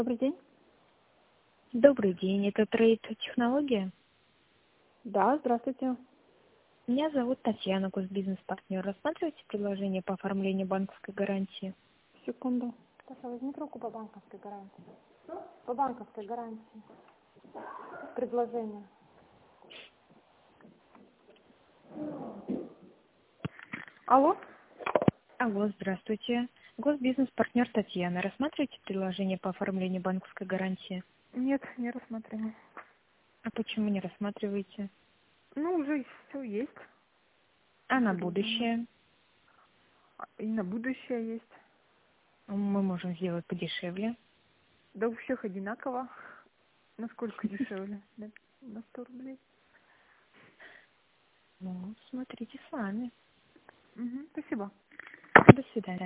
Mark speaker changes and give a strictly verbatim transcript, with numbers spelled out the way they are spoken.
Speaker 1: Добрый день.
Speaker 2: Добрый день, это Трейд Технология.
Speaker 1: Да, здравствуйте.
Speaker 2: Меня зовут Татьяна, госбизнес-партнер. Рассматриваете предложение по оформлению банковской гарантии?
Speaker 1: Секунду. Саша, возьми трубку по банковской гарантии. По банковской гарантии. Предложение. Алло?
Speaker 2: Алло, здравствуйте. Госбизнес-партнер Татьяна. Рассматриваете предложение по оформлению банковской гарантии?
Speaker 1: Нет, не рассматриваем.
Speaker 2: А почему не рассматриваете?
Speaker 1: Ну, уже все есть.
Speaker 2: А на
Speaker 1: Предложение.
Speaker 2: будущее?
Speaker 1: А, И на будущее есть.
Speaker 2: Мы можем сделать подешевле.
Speaker 1: Да у всех одинаково. Насколько дешевле? На на сто рублей.
Speaker 2: Ну, смотрите сами.
Speaker 1: Мгм, спасибо.
Speaker 2: До свидания.